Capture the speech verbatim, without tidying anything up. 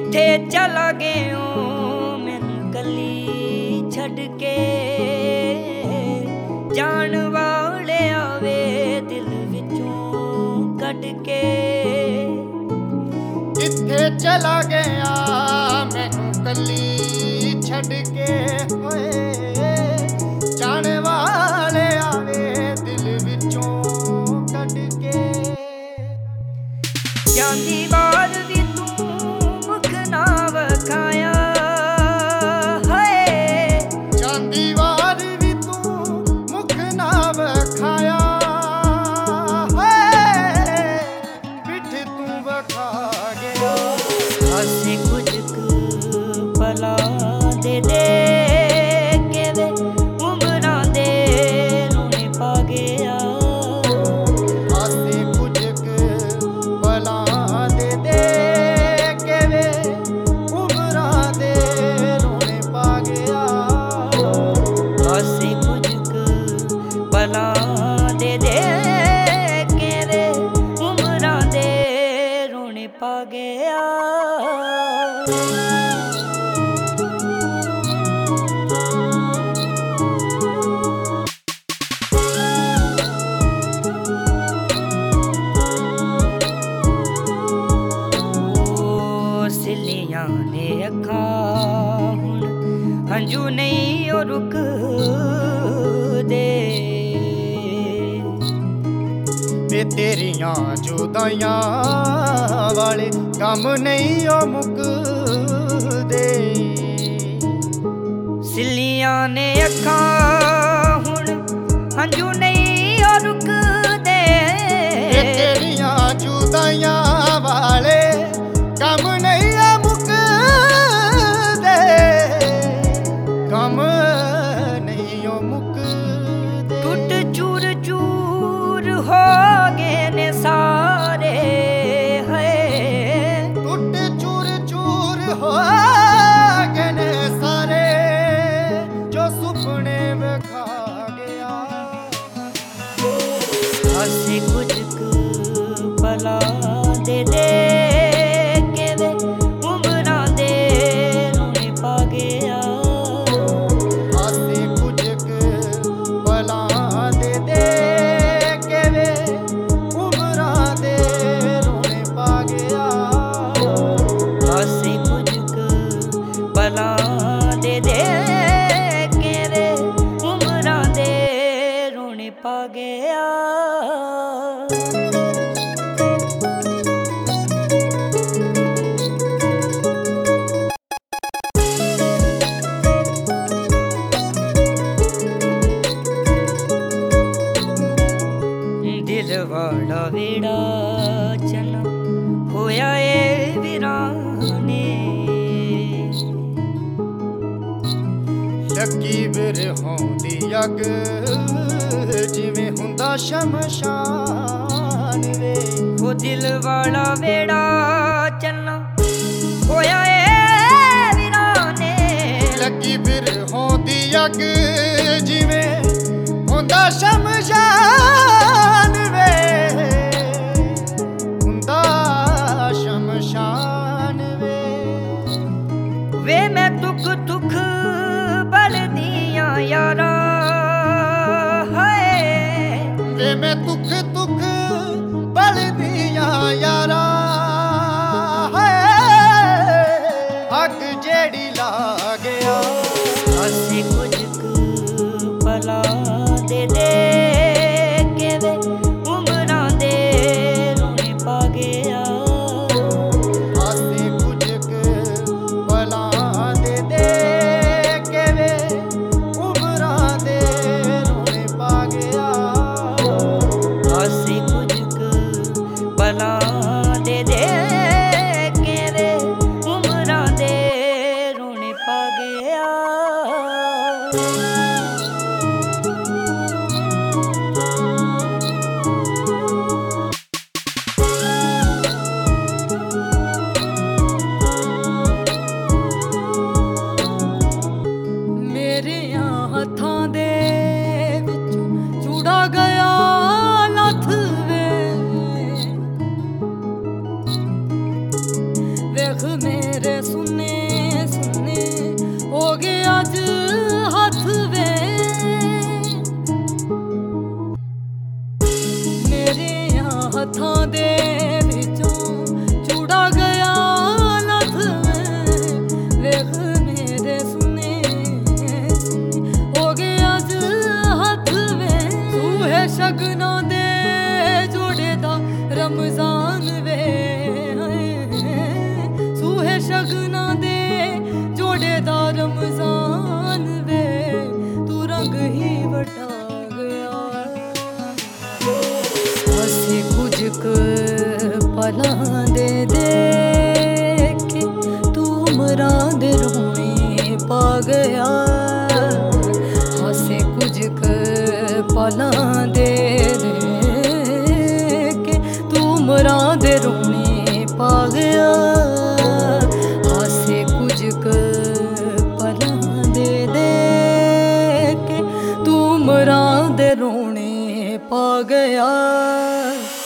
किथे चला गए हो मैनू कली छड़ के, जान वाले आवे दिल विचों कट के। किथे चला गया मैनू कली छड़ के, होए जाने वाले आवे दिल विचों कट के। जांदी बार भी तू मुख ना वखाया, हाय जांदी वार भी तू मुख ना वखाया, हाय पिठ तू वखा गया। हसे कुछ पला दे दे के वे उमरा दे रोने पा गया। आसे कुछ पला दे दे के वे उमरा दे रोने पा गया। हसे कुछ पला दे दे के वे उमरा दे रोने पा गया। सिलियां ने अखां हुण हंजू नहीं ओ रुक दे, ते तेरियां जुदाइयां वाले गम नहीं ओ मुकदे। सिलियां ने अखां हुण हंजू नहीं ओ रुक दे, ते तेरियां जुदाइयां वाले गम नहीं ओ मुकदे, गम नहीं ओ मुकदे। टूट चूर चूर हो गए ने सारे, है टूट चूर चूर हो गए ने सारे जो सुपने विखा गया। हसे कुछ पला दे दे के वे उमरा दे रोने पा गया। आसे कुछ पला दे दे के वे उमरा दे रोने पा गया। हसे कुछ पला दे दे के वे उमरा दे रोने पा गया। दिल वाला वेड़ा चला होया ए वीराने, ਲੱਗੀ ਬਿਰਹੋਂ ਦੀ ਅੱਗ ਜਿਵੇਂ ਹੁੰਦਾ ਸ਼ਮਸ਼ਾਨ ਵੇ। वो दिल वाला वेड़ा चलना होया ए वीराने, ਲੱਗੀ ਬਿਰਹੋਂ ਦੀ ਅੱਗ ਜਿਵੇਂ ਹੁੰਦਾ ਸ਼ਮਸ਼ਾਨ ਵੇ, ਹੁੰਦਾ ਸ਼ਮਸ਼ਾਨ ਵੇ। वे मैं दुख दुख बलदियां यारा, हाय ਵੇ ਮੈਂ ਦੁੱਖ ਦੁੱਖ ਬਲਦੀਆਂ ਯਾਰਾ, ਹਾਏ ਅੱਗ ਜਿਹੜੀ ਲਾ ਗਿਆ। हसे कुछ पला दे दे के वे उमरा दे रोने पा गया। आसे कुछ पला दे दे के वे उमरा दे रोने पा गया। ਹੱਥਾਂ ਦੇ ਵਿੱਚੋਂ ਚੂੜਾ ਗਿਆ ਲੱਥ ਵੇ ਵੇਖ ਮੇਰੇ ਸੁਨੇ ਹੋ ਗਿਆ ਅੱਜ ਹੱਥ ਵੇ ਸੂਹੇ ਸ਼ਗਨਾਂ ਦੇ ਜੋੜੇ ਦਾ ਰਮਜ਼ਾਨ ਵੇ ਸੂਹੇ ਸ਼ਗਨਾਂ ਦੇ ਜੋੜੇ ਦਾ ਰਮਜ਼ਾਨ ਵੇ ਤੂੰ ਰੰਗ ਹੀ ਵਟਾ ਗਿਆ ਅਸੀਂ ਕੁਝ ਕੁ ਪਲਾਂ ਦੇ ਦੇਖ ਕੇ ਤੂੰ ਉਮਰਾਂ ਦੇ ਰੋਣੇ ਪਾ ਗਿਆ ਅਸੀਂ ਕੁਝ ਕੁ ਪਲਾਂ ਦੇ ਦੇਖ ਕੇ ਤੂੰ ਉਮਰਾਂ ਦੇ ਰੋਣੇ ਪਾ ਗਿਆ ਅਸੀਂ ਕੁਝ ਕੁ ਪਲਾਂ ਦੇ ਦੇਖ ਕੇ ਤੂੰ ਉਮਰਾਂ ਦੇ ਰੋਣੇ ਪਾ ਗਿਆ।